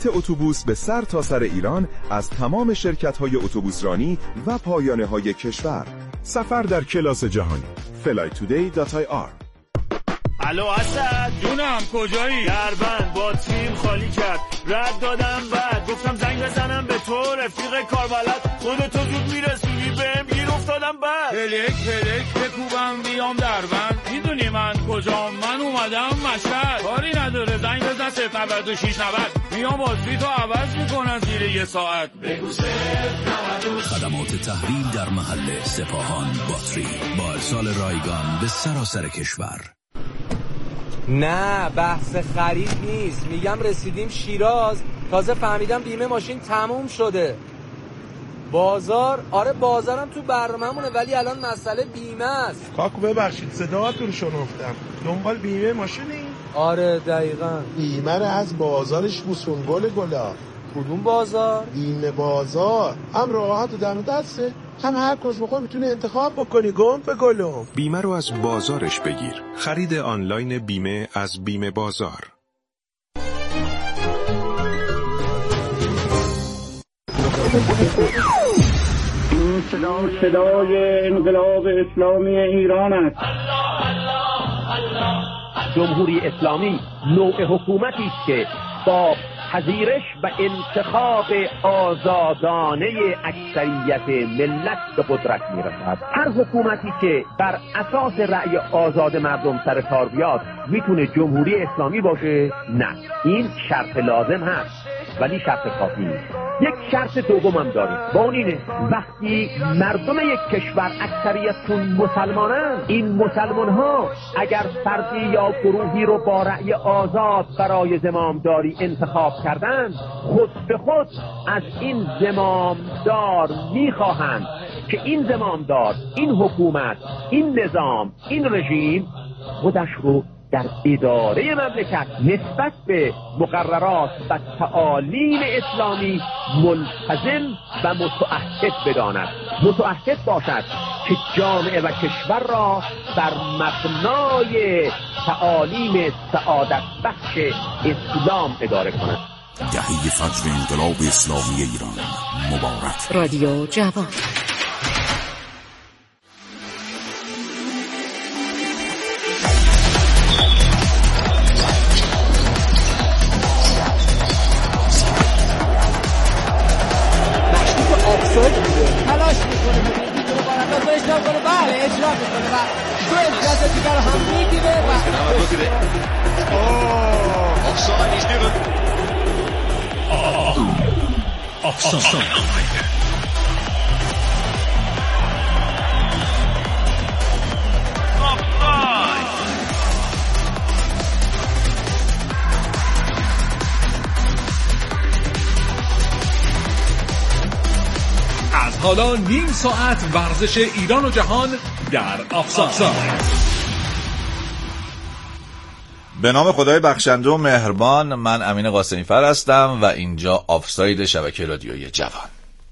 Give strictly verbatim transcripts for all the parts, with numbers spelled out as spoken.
خط اتوبوس به سر تا سر ایران از تمام شرکت‌های اتوبوسرانی و پایانه‌های کشور. سفر در کلاس جهانی. فلای تودی دات آی آر. الو اسد جونم کجایی؟ دربند باتریم خالی کرد، رد دادم بعد گفتم زنگ بزنم به تو رفیق کاربلد، خودتو زود میرسونی بهم گیر افتادم بعد هلک هلک بکوبم بیام دربند، میدونی من کجام؟ من اومدم مشهد، کاری نداره زنگ بزن صفر نود و شش نود، میام باتری تو عوض میکنن زیر یه ساعت. بگو خدمات تحویل در محل سپاهان باتری با ارسال رایگان به سراسر کشور. نه بحث خرید نیست، میگم رسیدیم شیراز، تازه فهمیدم بیمه ماشین تموم شده. بازار؟ آره بازارم تو برنامه‌مونه، ولی الان مسئله بیمه است. کاکو ببخشید صداتون رو شنفتم، دنبال بیمه ماشینی؟ آره دقیقاً. بیمه رو از بازارش بوسون گل گلا. کدوم بازار؟ بیمه بازار، هم راحت و دم دسته، هم هر کس بخوای میتونه انتخاب بکنی. گم به گلم. بیمه رو از بازارش بگیر. خرید آنلاین بیمه از بیمه بازار. این صدا صدای انقلاب اسلامی ایران است. جمهوری اسلامی نوع حکومتی است که با پذیرش و انتخاب آزادانه اکثریت ملت به قدرت میرسد. هر حکومتی که بر اساس رأی آزاد مردم سر کار بیاد میتونه جمهوری اسلامی باشه؟ نه، این شرط لازم هست ولی شرط کافی نیست. یک شرط دوم هم داریم، با اون اینه وقتی مردم یک کشور اکثریتشون مسلمانن، این مسلمان ها اگر فردی یا گروهی رو با رأی آزاد برای زمامداری انتخاب کردن، خود به خود از این زمامدار میخواهند که این زمامدار، این حکومت، این نظام، این رژیم خودش رو در اداره مملکت نسبت به مقررات و تعالیم اسلامی ملتزم و متعهد بداند، متعهد باشد که جامعه و کشور را بر مبنای تعالیم سعادت بخش اسلام اداره کند. دهه فجر انقلاب اسلامی ایران مبارک. رادیو جوان. تلاش میکنه میتونه بارنداز رو اجرا کنه، بله اجرا میکنه و دو امتیاز دیگر هم میگیره و آفساید is given. آفساید. حالا نیم ساعت ورزش ایران و جهان در آفساید. به نام خدای بخشنده و مهربان، من امین قاسمی فر هستم و اینجا آفساید شبکه رادیویی جوان.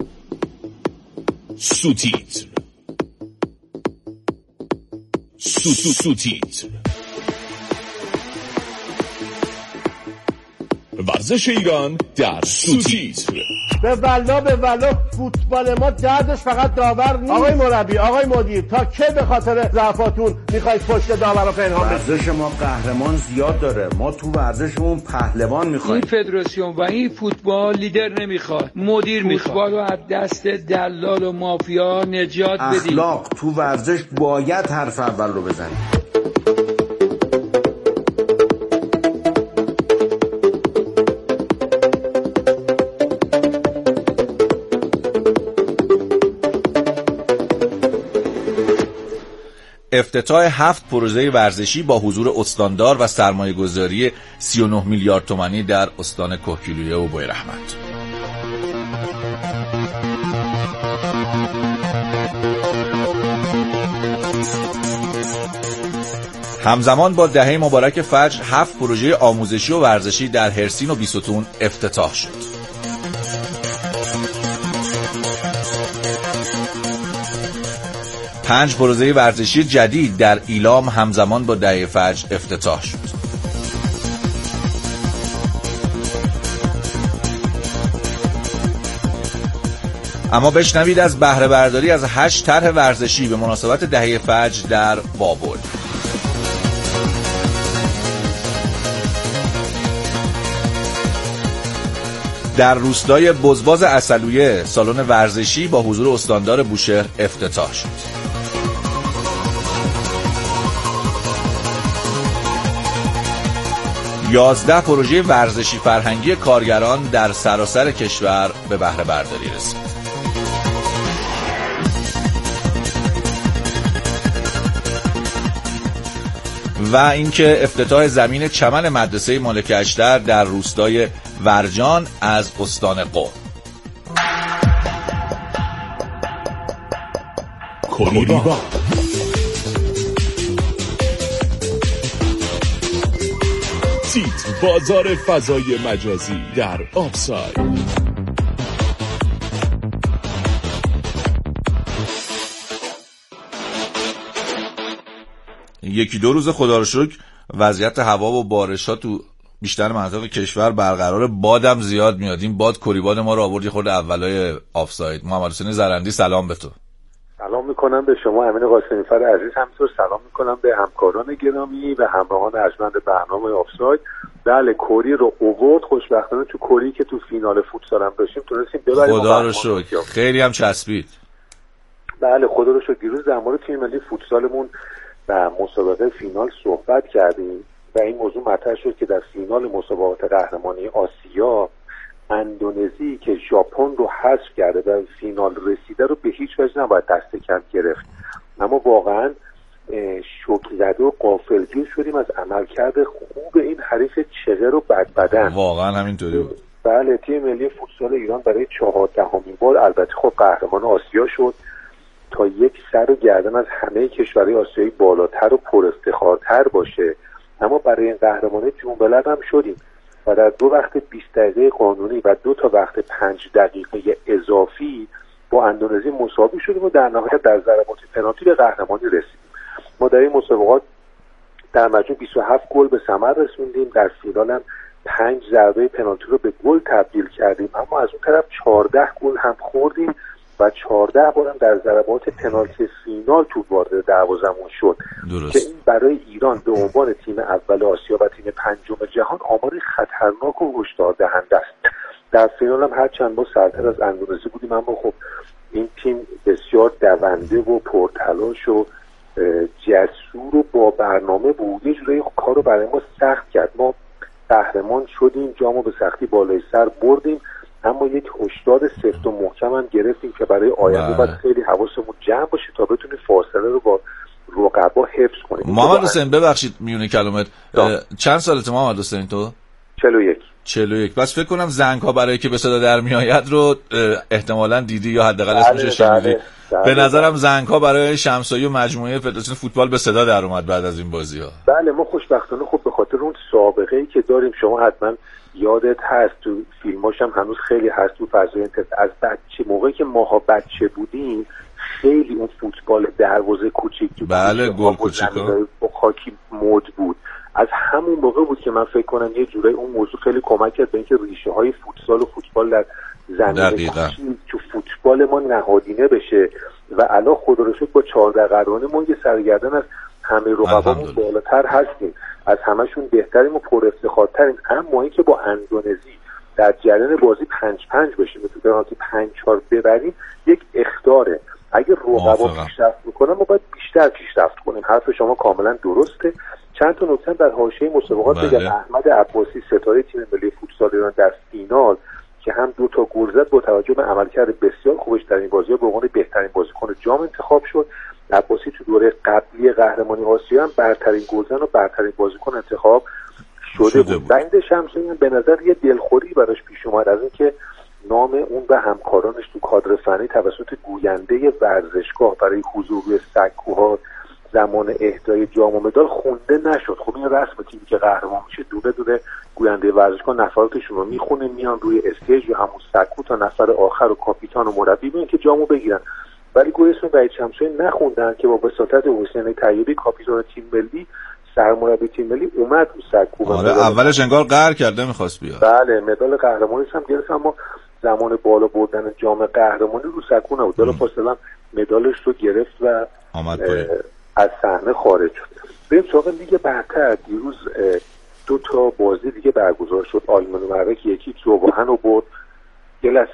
سوتیتر سوتیتر ورزش ایران در سوتیتر. به والله به والله فوتبال ما دردش فقط داور نیست. آقای مربی، آقای مدیر، تا کی به خاطر ضعفاتون میخواید پشت داور رو پنهان بکنید؟ ورزش ما قهرمان زیاد داره، ما تو ورزشمون پهلوان میخوایم. این فدراسیون و این فوتبال لیدر نمیخواد، مدیر میخواد. فوتبال رو از دست دلال و مافیا نجات بدید. اخلاق تو ورزش باید حرف اول رو بزنید. افتتاح هفت پروژه ورزشی با حضور استاندار و سرمایه گذاری سی و نه میلیارد تومانی در استان کهگیلویه و بویراحمد. همزمان با دهه مبارک فجر هفت پروژه آموزشی و ورزشی در هرسین و بیستون افتتاح شد. پنج پروژه ورزشی جدید در ایلام همزمان با دهه فجر افتتاح شد. اما بشنوید از بهره برداری از هشت طرح ورزشی به مناسبت دهه فجر در بابل. در روستای بزباز عسلویه سالن ورزشی با حضور استاندار بوشهر افتتاح شد. یازده پروژه ورزشی فرهنگی کارگران در سراسر کشور به بهره برداری رسید. و اینکه افتتاح زمین چمن مدرسه مالک اشتر در روستای ورجان از استان قم. کوریبا تیتر بازار فضای مجازی در آفساید. یکی دو روز خدا رو شکر وضعیت هوا و بارش‌ها تو بیشتر مناطق کشور برقرار، بادم زیاد میاد. این باد کوریباد ما رو آورد خورده اولای آفساید. محمد حسین زرندی سلام به تو. سلام میکنم به شما امین قاسمی فر عزیز، همینطور سلام میکنم به همکاران گرامی و همراهان ارجمند برنامه آفساید. بله کوری رو آورد، خوشبختانه تو کوری که تو فینال فوتسال هم داشتیم تونستیم ببریم. خدا رو شکر خیلی هم چسبید. بله خدا رو شکر. دیروز در مورد تیم ملی فوتسالمون و مسابقه فینال صحبت کردیم و این موضوع مطرح شد که در فینال مسابقات قهرمانی آسیا اندونزی که ژاپن رو حذف کرده و فینال رسیده رو به هیچ وجه نباید دست کم گرفت، اما واقعا شوک زده و غافلگیر شدیم از عملکرد خوب این حریف چغر و بدبدن. واقعا همینطوری بود. بله تیم ملی فوتسال ایران برای چهاردهمین بار البته خب قهرمان آسیا شد تا یک سر و گردن از همه کشورهای آسیایی بالاتر و پر افتخارتر باشه، اما برای این قهرمانی جون بلد هم شدیم و در دو وقت بیست دقیقه قانونی و دو تا وقت پنج دقیقه اضافی با اندونزی مساوی شدیم و در نهایت در ضربات پنالتی به قهرمانی رسیدیم. ما در این مسابقات در مجموع بیست و هفت گل به ثمر رسوندیم، در فینال هم پنج ضربه پنالتی رو به گل تبدیل کردیم، اما از اون طرف چهارده گل هم خوردیم و چهارده بارم در ضربات پنالتی فینال توپ وارد دروازه‌مون شد. درست. که این برای ایران به عنوان تیم اول آسیا و تیم پنجم جهان آماری خطرناک و هشدار دهنده است. در فینال هم هرچند ما سرتر از اندونزی بودیم، اما خب این تیم بسیار دونده و پرتلاش و جسور و با برنامه بود. یه جورایی کار رو برای ما سخت کرد. ما قهرمان شدیم، جامو به سختی بالای سر بردیم، اما یک هشدار سفت و محکم هم گرفتیم که برای آینده باید خیلی حواسمون جمع باشه تا بتونیم فاصله رو با رقبا حفظ کنیم. محمد حسین ببخشید میونه کلمت، چند سالته محمد حسین تو؟ چهل و یک. چهل و یک. بس فکر کنم زنگ ها برای که به صدا در میآید رو احتمالاً دیدی یا حداقل اسمش رو شنیدی. به نظرم زنگ ها برای شمسایی و مجموعه فدراسیون فوتبال به صدا در اومد بعد از این بازی ها. بله ما خوشبختانه خب به خاطر اون سابقه ای که داریم، شما حتما یادت هست تو فیلماش هم هنوز خیلی هست تو فضای اینترنت، از بچه موقعی که ماها بچه بودیم خیلی اون فوتبال دروازه کوچیک تو بله گل کوچیکا با خاکی مد بود. از همون موقع بود که من فکر کنم یه جورایی اون موضوع خیلی کمک کرد به اینکه ریشه های فوتسال و فوتبال در زمین تو فوتبال ما نهادینه بشه و الان خدا رو شکر با چهارده قهرمانی ما یه سرگردن از همه رقبامون بالاتر هستیم، از همشون بهتریم و پر افتخارتریم. اما اینکه با اندونزی در جریان بازی پنج پنج بشیم تو پنالتی پنج چهار ببریم یک اخطاره. اگه رقبا پیشرفت میکنن ما باید بیشتر پیشرفت کنیم. حرف شما کاملا درسته. چند تا نکته در حاشیه مسابقات بگم. احمد عباسی ستاره تیم ملی فوتسال ایران در فینال که هم دو تا گل زد با توجه به عملکرد بسیار خوبش در این بازی‌ها به عنوان بهترین بازیکن جام انتخاب شد. عباسی تو دوره قبلی قهرمانی آسیا هم برترین گلزن و برترین بازیکن انتخاب شده, شده بود. بند شمسایی هم به نظر یه دلخوری براش پیش اومد از اینکه نام اون و همکارانش تو کادر فنی توسط گوینده ورزشگاه برای حضور روی سکوها زمان اهدای جام و مدال خونده نشد. خب این رسم تیمی که قهرمان میشه دونه دونه گوینده ورزشگاه نفراتشون رو میخونه میان روی استیج یا همون سکو تا نفر آخر و کاپیتان و مربی میان که جامو بگیرن. ولی گویا اسم وحید شمسایی نخوندن که با بساطت حسین طیبی کاپیتان تیم ملی سرمربی تیم ملی اومد رو سکو. آره اولش انگار قهر کرده می‌خواست بیاد. بله مدال قهرمانی هم گرفت، اما زمان بالا بردن جام قهرمانی رو سکو نبود. بالا فاصله مدالش رو گرفت و از صحنه خارج شد. بریم سراغ لیگ برتر. دیروز دو تا بازی دیگه برگزار شد. آلمان محرک یکی زوباهن رو برد. یه لحظه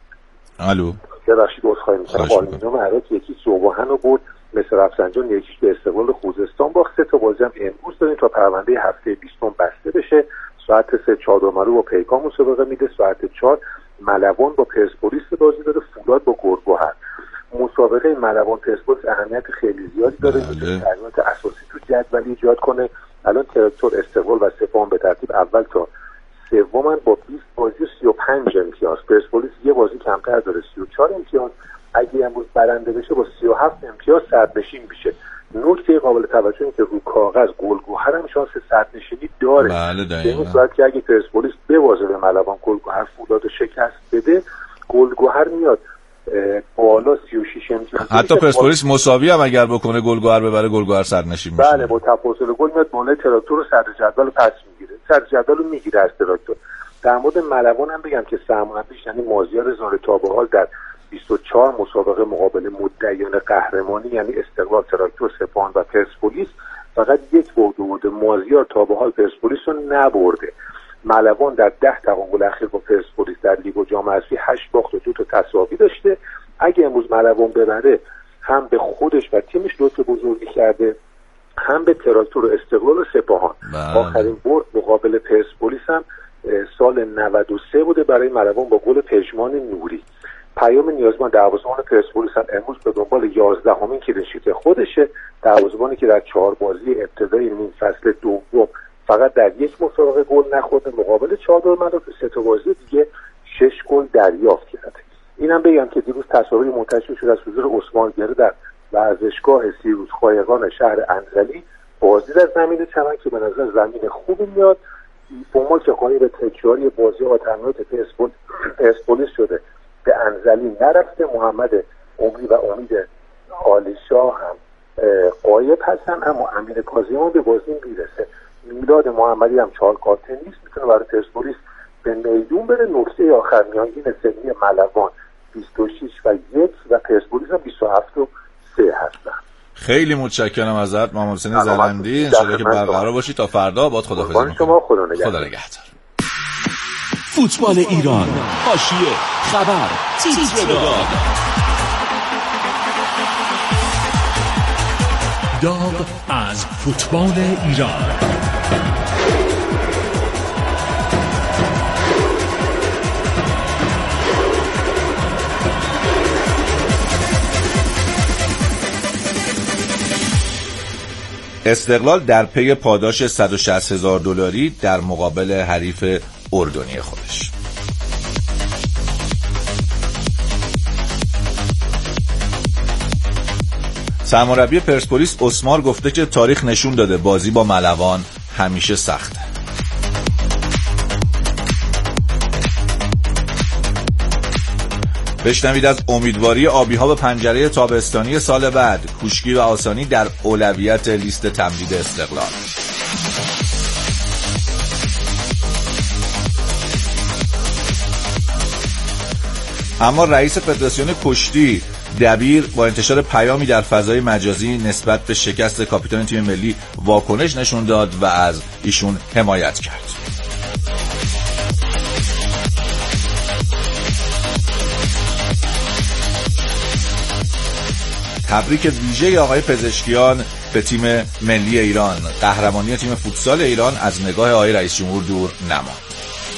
الو یه رشید عذرخواهی می‌کنم. آلمان محرک یکی زوباهن رو برد. مثل رفسنجان یکیش به استقلال خوزستان باخت. سه تا بازی هم امروز داریم تا پرونده هفته بیستم بسته بشه. ساعت سه چادرمرو با پیکان مسابقه میده. ساعت چهار ملوان با پرسپولیس بازی داره. فولاد با گرگوهر. مسابقه ملوان پرسپولیس اهمیت خیلی زیادی داره. تغییرات اساسی تو جدول ایجاد کنه. الان تراکتور، استقلال و سپاهان به ترتیب اول تا سومن با بیست بازی و سی و پنج امتیاز. پرسپولیس یه بازی کمتر داره، سی و چهار امتیاز. اگه امروز برنده بشه با سی و هفت امتیاز صدرنشین میشه. نکته قابل توجه اینه که رو کاغذ گلگهر هم شانس صدرنشینی داره. بله به این صورت که اگه پرسپولیس ببازه به ملوان، گلگهر فولاد رو شکست بده، گلگهر میاد بالا سی و شش امتیاز. حتی پرسپولیس مساوی هم اگر بکنه گلگهر ببره، گلگهر صدرنشین میشه. بله، با تفاضل گل میاد بالا تراکتور رو صدر جدول پس میگیره. صدر جدول رو میگیره از تراکتور. در مورد ملوان هم بگم که سرمربیش یعنی مازیار زاره تا به حال در بیست و چهار مسابقه مقابل مدعیان قهرمانی یعنی استقلال، تراکتور، سپاهان و پرسپولیس فقط یک برده بوده. مازیار تا به حال پرسپولیس رو نبرده. ملوان در ده تقابل اخیر با پرسپولیس در لیگ و جام حذفی هشت باخت و دو تا تساوی داشته. اگه امروز ملوان ببره هم به خودش و تیمش دو تا بزرگی کرده، هم به تراکتور و استقلال و سپاهان. آخرین برد مقابل پرسپولیس هم سال نود و سه بوده برای ملوان با گل پژمان نوری. پیام نیازمند دروازه‌بان پرسپولیس هم امروز به دنبال یازدهمین کلینشیت خودشه. دروازه‌بانی که در چهار بازی ابتدای نیم فصل دوم فقط در یک مسابقه گل نخورده، مقابل چادرمرو که سه تا بازی دیگه شش گل دریافت کرده. اینم بگم که دیروز تصاویر منتشر شد از حضور عثمان گره در ورزشگاه سیروس خایقان شهر انزلی. بازی در زمین چمن که به نظر زمین خوبی میاد. فوتبال که قایب به تکراری بازی و تمرینات پرسپولیس شده به انزلی نرفته. محمد عمری و امید عالیشاه هم قایب هستن، اما امیر کاظمی به بازی میرسه. میلاد محمدی هم چهار کارت نیست، میتونه برای پرسپولیس به میدون بره. نقطه آخر میانگین سنی ملوان بیست و شش و یک و پرسپولیس هم بیست و هفت و سه هستن. خیلی متشکرم ازت محمد حسین زلندی. ان شاءالله که برقرار باشی تا فردا. باد خداحافظی می‌کنم. شما خدا نگهدار. خدا نگهدار. فوتبال ایران، حاشیه، خبر، تیتردار. داغ از فوتبال ایران. استقلال در پی پاداش صد و شصت هزار دلاری در مقابل حریف اردنی خودش. سرمربی پرسپولیس اسمار گفته که تاریخ نشون داده بازی با ملوان همیشه سخته. بشنوید از امیدواری آبی‌ها به پنجره تابستانی سال بعد. کوشکی و آسانی در اولویت لیست تمدید استقلال. اما رئیس فدراسیون کشتی دبیر با انتشار پیامی در فضای مجازی نسبت به شکست کاپیتان تیم ملی واکنش نشون داد و از ایشون حمایت کرد. تبریک ویژه آقای پزشکیان به تیم ملی ایران. قهرمانی تیم فوتسال ایران از نگاه آقای رئیس جمهور دور نماند.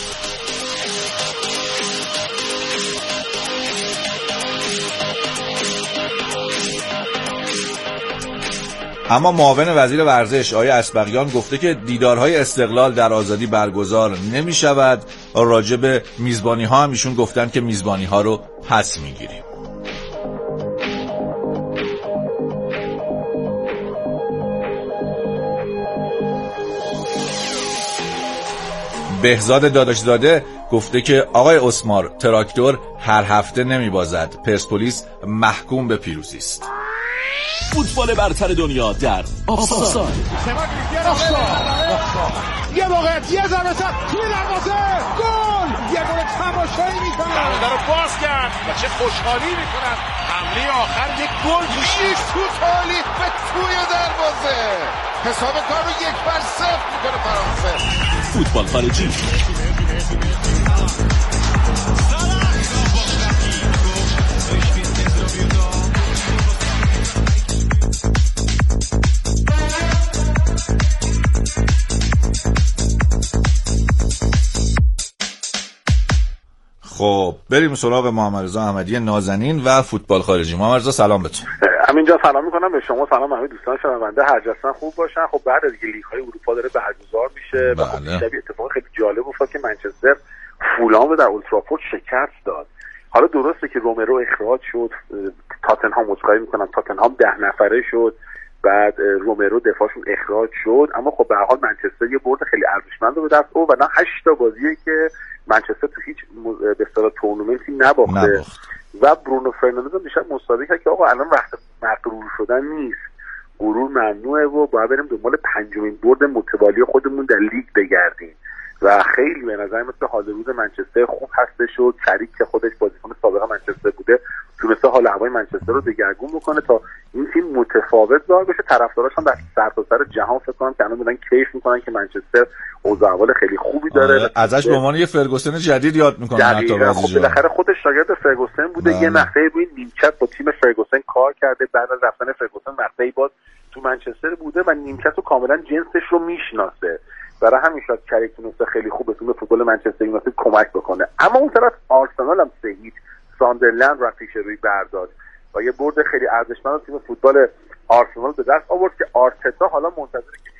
اما معاون وزیر ورزش آقای اسبقیان گفته که دیدارهای استقلال در آزادی برگزار نمی شود. راجع به میزبانی ها هم ایشون گفتن که میزبانی ها رو پس می گیریم. بهزاد داداشزاده گفته که آقای اسمار تراکتور هر هفته نمی بازد. پرسپولیس محکوم به پیروزی است. فوتبال برتر دنیا در آفساید. یه موقعیت، یه ضربه توی دروازه، گل! یه گل تماشایی می‌کنه. رو باز کرد و چه خوشحالی میکنن. حمله آخر یک گل یک توتالی به توی دروازه حساب کار رو یک بر صفر میکنه فرانسه. فوتبال خارجی. خب بریم سراغ محمد رضا احمدی نازنین و فوتبال خارجی. محمد رضا سلام بهتون. همینجا سلام میکنم به شما، سلام همه دوستان شنونده. هر جا هستن خوب باشن. خب بعد از دیگه لیگ های اروپا داره برگزار میشه و خب دیشب اتفاق خیلی جالب افتاد که منچستر فولام رو در اولترافورد شکست داد. حالا درسته که رومرو اخراج شد، تاتنهام مصاحبه میکنن، تاتنهام ده نفره شد، بعد رومرو دفاعشون اخراج شد، اما خب به هر حال منچستر یه برد خیلی ارزشمند رو به دست آورد و نه هشت تا بازیه که منچستر تو هیچ به اصطلاح تورنمنتی نباخته و برونو فرناندز هم دیشب مصاحبه کرد که آقا الان وقت مغرور شدن نیست، غرور ممنوعه و باید بریم دنبال پنجمین برد متوالی خودمون در لیگ بگردیم و خیلی به نظر مثل حال روز منچستر خوب هستش و شریک که خودش بازیکن سابق منچستر بوده تونسته حال هوای منچستر رو دگرگون بکنه تا این تیم متفاوت ظاهر بشه. طرفداراش هم در سرتاسر جهان فکر کنم که الان دارن کیف میکنن که منچستر اوضاع احوال خیلی خوبی داره. آره. ازش به عنوان یه فرگوسن جدید یاد میکنن. حتی خب بالاخره خودش شاگرد فرگوسن بوده. بله. یه مقطعی روی نیمکت با تیم فرگوسن کار کرده، بعد از رفتن فرگوسن مقطعی باز تو منچستر بوده و نیمکت رو کاملا جنسش رو میشناسه. برای همین شاید کریک تونسته خیلی خوب به تیم فوتبال منچستر یونایتد کمک بکنه. اما اون طرف آرسنال هم سه هیچ ساندرلند را پیش روی برداشت و یه برد خیلی ارزشمند تیم فوتبال آرسنال به دست آورد که آرتتا حالا منتظره که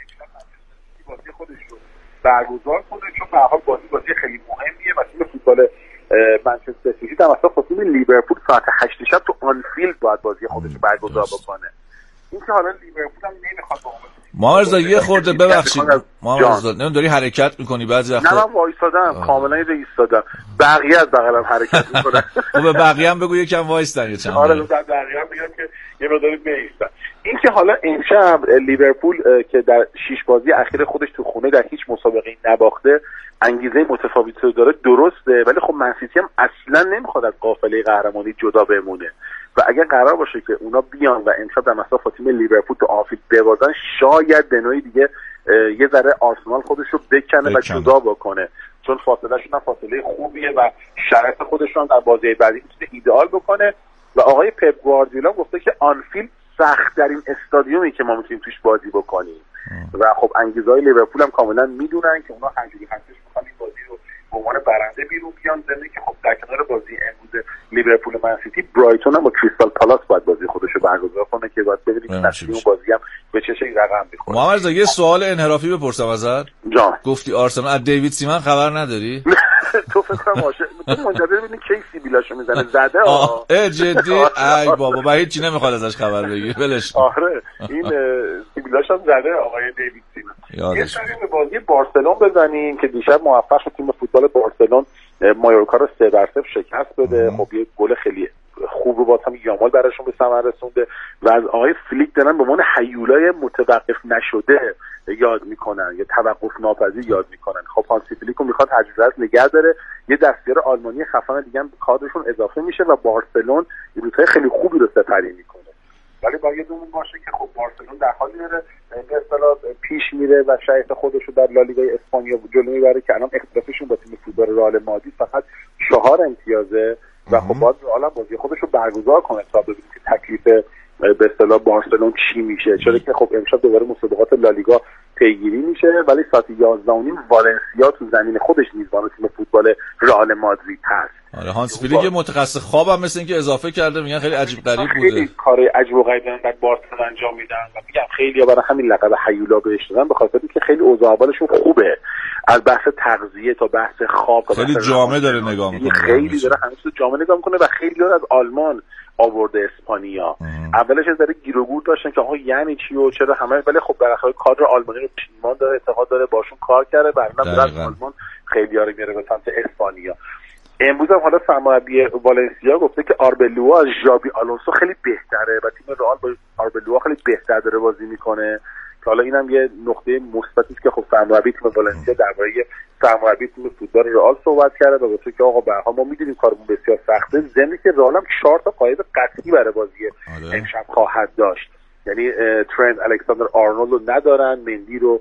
یک بازی خودش رو برگزار کنه، چون به هر حال بازی بازی خیلی مهمیه و تیم فوتبال منچستر سیتی در مثلا خصوص لیورپول ساعت هشت شب تو آنفیلد باید بازی خودش رو برگزار بکنه. این که حالا لیورپول هم نمیخواد با مارزا یه خورده ببخشید مارزا نمیدونم داری حرکت میکنی بعضی وقتا. نه من وایسادم کاملا ایستادم، بقیه از بغلم حرکت میکنن. خب به بقیه هم بگو یکم وایسن یه چند. آره به بقیه هم بگم که یه مقداری بیستن. این که حالا امشب لیورپول که در شش بازی اخیر خودش تو خونه در هیچ مسابقه‌ای نباخته انگیزه متفاوتی رو داره، درسته، ولی خب منسیتی هم اصلا نمیخواد از قافله قهرمانی جدا بمونه و اگر قرار باشه که اونا بیان و امشب در مسافت تیم لیورپول تو آنفیلد ببازن شاید به نوعی دیگه یه ذره آرسنال خودش رو بکنه و جدا بکنه، چون فاصله شون فاصله خوبیه و شرایط خودش رو در بازی بعدی میتونه ایدئال بکنه و آقای پپ گواردیولا گفته که آنفیلد سخت‌ترین استادیومی که ما میتونیم توش بازی بکنیم و خب انگیزه‌های لیورپول هم کاملا میدونن که اونا هرجوری هستش میخوان این بازی رو به عنوان برنده بیرون بیان، ضمن که خب در کنار بازی امروز لیورپول و منسیتی برایتون هم با کریستال پالاس باید بازی خودش رو برگزار کنه که باید ببینیم که نتیجه اون بازی هم به چه شکلی رقم میخوره. محمد رضا یه سوال انحرافی بپرسم ازت. جان گفتی آرسنال از دیوید سیمن خبر نداری؟ تو فکر کنم عاشق تو منتظر ببینی کی سیبیلاشو میزنه زده آه اه جدی ای بابا با هیچ چی نمیخواد ازش خبر بگیر ولش. آره این سیبیلاش هم زده آقای دیوید سیمن. یه سری به بازی بارسلون بزنیم که دیشب موفق شد تیم فوتبال بارسلون مایورکا رو سه بر صفر شکست بده. خب یه گل خیلی خوب رو باز هم یامال براشون به ثمر رسونده و از آقای فلیک دارن به عنوان هیولای متوقف نشده یاد میکنن یا توقف ناپذیر یاد میکنن. خب هانسی فلیک رو میخواد تجربه نگه داره، یه دستیار آلمانی خفن دیگه هم کادرشون اضافه میشه و بارسلون روزهای خیلی خوبی رو سپری میکنه. ولی باید یادمون باشه که خب بارسلون در حالی داره به اصطلاح پیش میره و شایسته خودش رو در لالیگای اسپانیا جلو میبره که الان اختلافشون با تیم فوتبال رئال مادرید فقط چهار امتیازه و خب باید رئال بازی خودش رو برگزار کنه تا ببینیم که تکلیف به اصطلاح بارسلون چی میشه، چرا که خب امشب دوباره مسابقات لالیگا پیگیری میشه ولی ساعت یازده و نیم والنسیا تو زمین خودش میزبان تیم فوتبال رئال مادرید هست. آره هانس فلیک یه متخصص خواب هم مثل اینکه اضافه کرده، میگن خیلی عجیب غریب بوده. خیلی کار عجیب و غریبی در بارسلون انجام میدن و میگم خیلی‌ها برای همین لقب هیولا بهش دادن به خاطر اینکه خیلی اوضاع احوالشون خوبه، از بحث تغذیه تا بحث خواب تا خیلی جامع داره نگاه میکنه، خیلی داره همه چیز جامع نگاه میکنه و خیلی از آلمان آورده اسپانیا. اولش از داره گیر و گور داشتن که آقا یعنی چی و چرا همه، ولی خب بالاخره کادر آلمانی رو پیمان داره، اعتقاد داره باشون کار کرده و الان از آلمان خیلی‌ها رو میاره به سمت اسپانیا. امروز هم حالا سرمربی والنسیا گفته که آربلوا از ژابی آلونسو خیلی بهتره و تیم رئال با آربلوا خیلی بهتر داره بازی میکنه حالا اینم یه نقطه مثبتی است که خب سرمربی تیم والنسیا درباره سرمربی تیم فوتبال رئال صحبت کرده و گفت که آقا به هر حال ما می‌دونیم کارمون بسیار سخته، ضمن که رئال هم چهار تا قاعده قطعی برای بازی امشب خواهد داشت. یعنی ترنت الکساندر آرنولد رو ندارن، مندی رو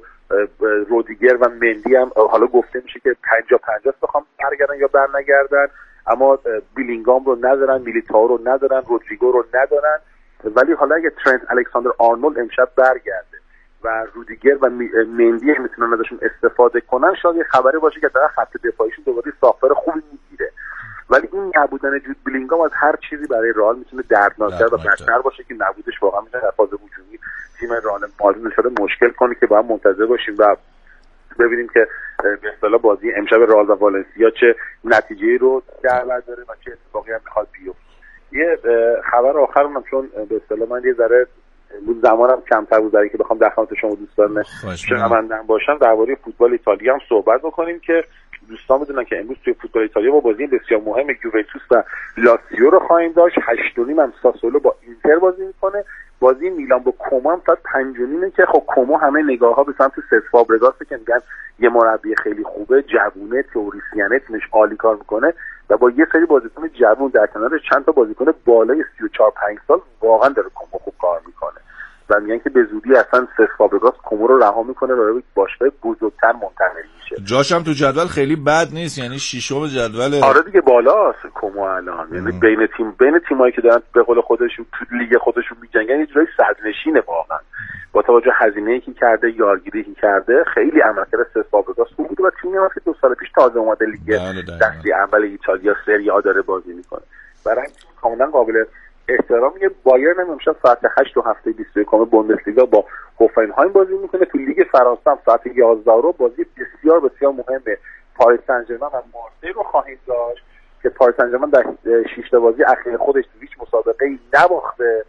رودیگر و مندی هم حالا گفته میشه که پنجاه پنجاه بخوام برگردن یا برنگردن، اما بیلینگام رو ندارن، میلیتائو رو ندارن، رودریگو رو ندارن. ولی حالا اگه ترنت الکساندر آرنولد امشب برگرده و رودیگر و مندی هم میتونن ازشون استفاده کنن، شاید یه خبری باشه که در خط دفاعیشون دوباره ساختار خوبی میگیره. ولی این نبودن جود بلینگام از هر چیزی برای رئال میتونه دردناکتر و بدتر باشه که نبودش واقعا میتونه در فاز هجومی تیم رئال مادرید شده مشکل کنه که باید منتظر باشیم و ببینیم که به اصطلاح بازی امشب رئال و والنسیا چه نتیجه‌ای رو در بر داره و چه اتفاقی هم میخواد بیفته. یه خبر آخرم چون به اصطلاح من یه ذره بود زمانم کمتر بود برای که بخوام در خدمت شما دوستان شنونده‌ام باشم، درباره فوتبال ایتالیا هم صحبت بکنیم که دوستان بدونن که امروز توی فوتبال ایتالیا با بازی بسیار مهم یوونتوس و لاتزیو رو خواهیم داشت. هشت و نیم هم ساسولو با اینتر بازی میکنه. بازی میلان با کومو هم ساعت پنج و نیمه که خب کومو همه نگاه‌ها به سمت سس فابرگاسه که میگن یه مربی خیلی خوبه، جوونه، تئوریسینه، تیمش عالی کار میکنه و با یه سری بازیکن جوون در کنارش چند تا بازیکن بالای سی و چهار پنج سال واقعا داره کومو خوب کار میکنه و میگن که به زودی اصلا سس فابرگاس کومو رو رها میکنه و به باشگاه بزرگتر منتقل میشه. جاشم تو جدول خیلی بد نیست، یعنی ششم جدول. آره دیگه بالاست کومو الان، یعنی بین تیم بین تیمایی که دارن به قول خودشون تو لیگ خودشون میجنگن یه جورایی صدرنشینه واقعا. با توجه هزینه‌ای که کرده، یارگیری که کرده، خیلی عملکرد سس فابرگاس خوب بود و تیمی هم که دو سال پیش تازه اومده لیگ دستی اول ایتالیا سری آ داره بازی میکنه. برای کاملا قابل احترام. یه بایرن هم امشب ساعت هشت و هفته بیست و یک بوندسلیگا با هوفنهایم بازی میکنه. تو لیگ فرانسه هم ساعت یازده رو بازی بسیار بسیار مهمه پاریس سن ژرمن و مارسی رو خواهید داشت که پاریس سن ژرمن در شش تا بازی اخیر خودش تو هیچ مسابقه‌ای نباخته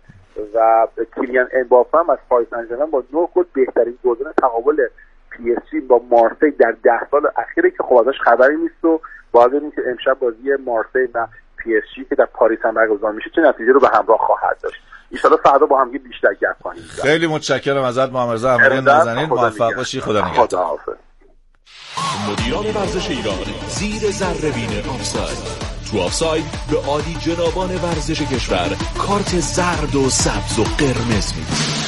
و کیلیان امباپه هم از پاریس سن ژرمن با نه گل بهترین گلزن تقابل پی اس جی با مارسی در ده سال اخیره که خب ازش خبری نیست و باید ببینیم که امشب بازی مارسی و پی اس جی که در پاریس هم برگزار میشه چه نتیجه رو به همراه خواهد داشت. ان شاءالله فردا با هم بیشتر گپ کنیم. خیلی متشکرم ازت محمد رضا احمدی نازنین، موفق باشی. خدا نگهدار. مدیران ورزش ایران زیر ذره‌بین آفساید. تو آفساید به عالی جنابان ورزش کشور کارت زرد و سبز و قرمز میدن.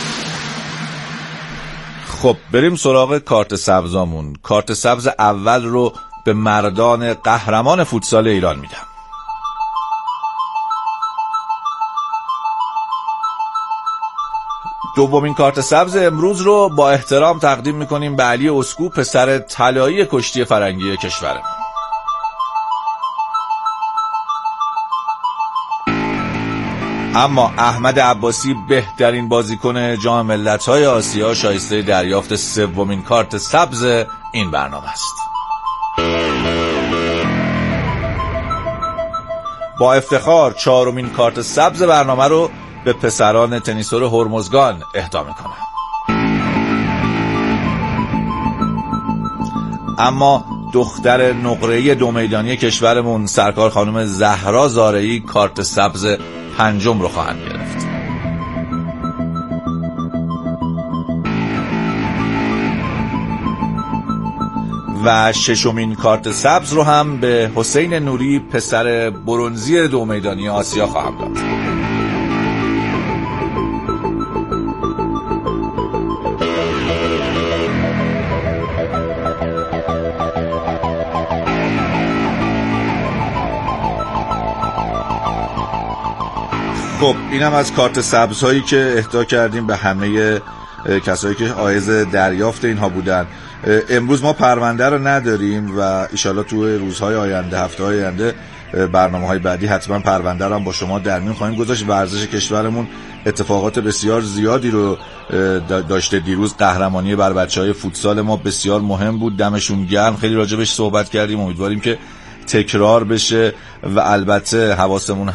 خب بریم سراغ کارت سبزامون. کارت سبز اول رو به مردان قهرمان فوتسال ایران میدم. دومین کارت سبز امروز رو با احترام تقدیم میکنیم به علی اسکو، پسر طلایی کشتی فرنگی کشورمون. اما احمد عباسی بهترین بازیکن جام ملت‌های آسیا شایسته دریافت سومین کارت سبز این برنامه است. با افتخار چهارمین کارت سبز برنامه رو به پسران تنیسور هرمزگان اهدا میکنم. اما دختر نقره‌ای دو میدانی کشورمون سرکار خانم زهرا زارعی کارت سبز پنجم رو خواهند گرفت. و ششمین کارت سبز رو هم به حسین نوری پسر برنزی دو میدانی آسیا خواهم داد. خب اینم از کارت سبزهایی که اهدا کردیم به همه کسایی که عایز دریافت اینها بودن. امروز ما پرونده رو نداریم و ایشالا تو روزهای آینده، هفته‌های آینده، برنامه‌های بعدی حتما پرونده رو هم با شما در میون خواهیم گذاشت. ورزش کشورمون اتفاقات بسیار زیادی رو داشته. دیروز قهرمانی بر بچهای فوتسال ما بسیار مهم بود، دمشون گرم، خیلی راجبش صحبت کردیم. امیدواریم که تکرار بشه و البته حواسمون هم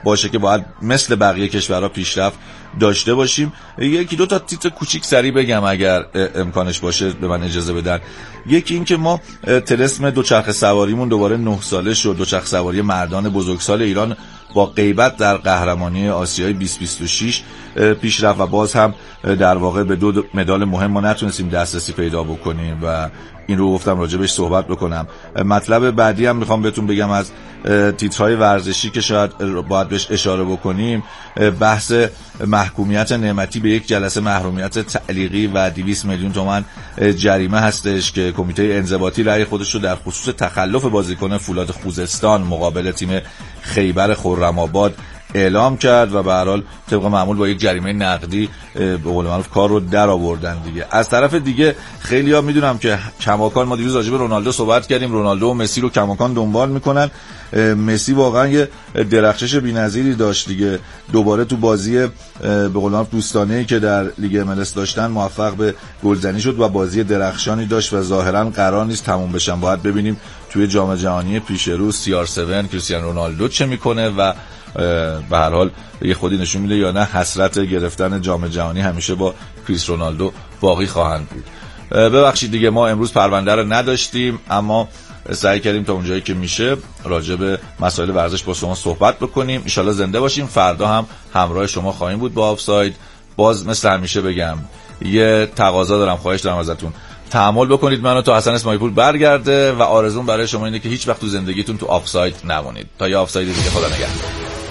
باشه که باید مثل بقیه کشورها پیشرفت داشته باشیم. یکی دو تا تیتر کوچیک سریع بگم اگر امکانش باشه به من اجازه بدن. یکی این که ما طلسم دوچرخه سواریمون دوباره نه ساله شد. دوچرخه سواری مردان بزرگسال ایران با غیبت در قهرمانی آسیای بیست بیست و شش پیشرفت و باز هم در واقع به دو مدال مهم ما نتونستیم دسترسی پیدا بکنیم و این رو گفتم راجبش صحبت بکنم. مطلب بعدی هم میخوام بهتون بگم از تیترهای ورزشی که شاید باید بهش اشاره بکنیم. بحث محکومیت نعمتی به یک جلسه محرومیت تعلیقی و دویست میلیون تومان جریمه هستش که کمیته انضباطی رأی خودش رو در خصوص تخلف بازیکن فولاد خوزستان مقابل تیم خیبر خرم‌آباد اعلام کرد و به هر حال طبق معمول با یک جریمه نقدی به قول معروف کار رو در آوردن دیگه. از طرف دیگه خیلی‌ها میدونم که کماکان ما دیروز راجع به رونالدو صحبت کردیم، رونالدو و مسی رو کماکان دنبال میکنن. مسی واقعا یه درخشش بی‌نظیری داشت دیگه، دوباره تو بازی به قول معروف دوستانه‌ای که در لیگ ام ال اس داشتن موفق به گلزنی شد و بازی درخشانی داشت و ظاهرا قرار نیست تموم بشن. باید ببینیم توی جام جهانی پیش رو سی آر هفت کریستیانو رونالدو چه میکنه و به هر حال یه خودی نشون میده یا نه حسرت گرفتن جام جهانی همیشه با کریس رونالدو باقی خواهند بود. ببخشید دیگه ما امروز پرونده رو نداشتیم، اما سعی کردیم تا اونجایی که میشه راجع به مسائل ورزش با شما صحبت بکنیم. ان شاءالله زنده باشیم. فردا هم همراه شما خواهیم بود با آفساید. باز مثل همیشه بگم یه تقاضا دارم، خواهش دارم ازتون تحمل بکنید منو تا حسن اسماعیل پور برگرده و آرزوم برای شما اینه که هیچ وقت تو زندگیتون تو آفساید نمونید. تا یه آفساید دیگه، خدا نگهدار.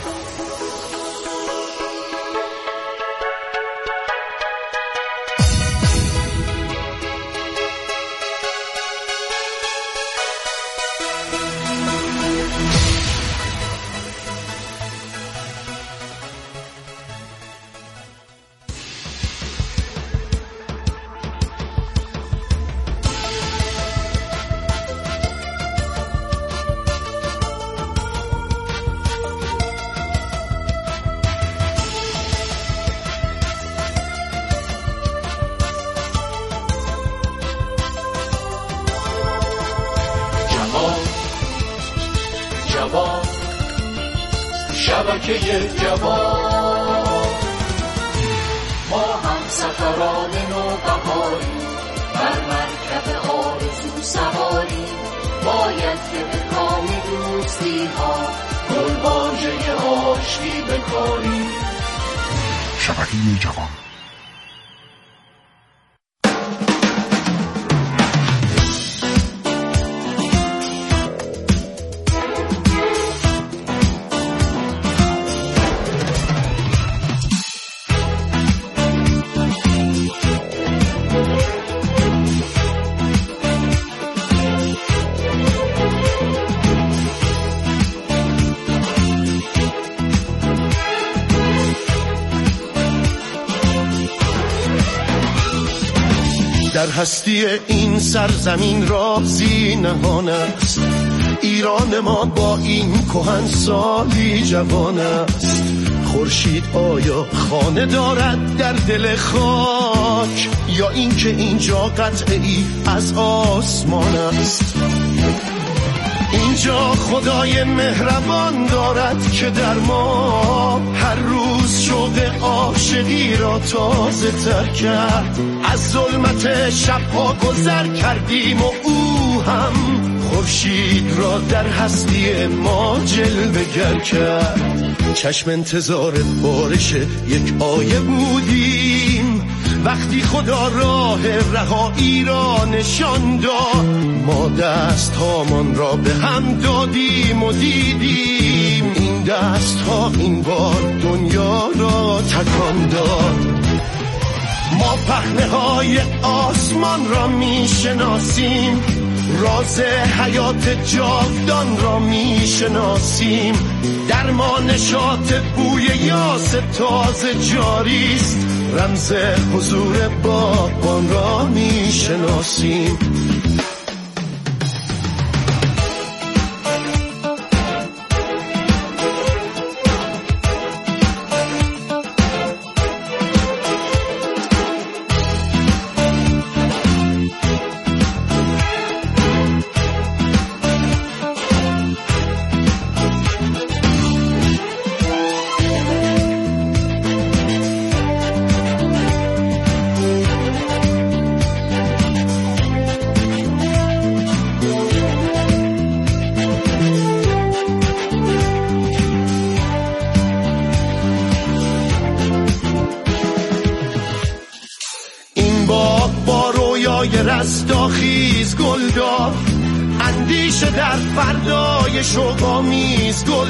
شبکه جوان ما هم سفران نوبهاری بر مرکب آرزو سواری باید که به کام دوستی ها گلبانجه آشتی بکاری. شبکه جوان در هستی این سرزمین رازی نهان است، ایران ما با این کهن سالی جوان است. خورشید آیا خانه دارد در دل خاک یا اینکه اینجا قطعی از آسمان است؟ اینجا خدای مهربان دارد که در ما هر روز شوق عاشقی را تازه تر کرد. از ظلمت شبها گذر کردیم و او هم خورشید را در هستی ما جلوه گر کرد. چشم انتظار بارش یک آیه بودیم وقتی خدا راه رهایی را نشان داد. ما دست هامان را به هم دادیم و دیدیم این دست ها این بار دنیا را تکان داد. ما پهنه های آسمان را می شناسیم، راز حیات جاودان را می شناسیم. در ما نشاط بوی یاس تازه جاری است، رمز حضور باغبان را می شناسیم. رستاخیز گلدار، اندیشه در فردای شوق‌آمیز گل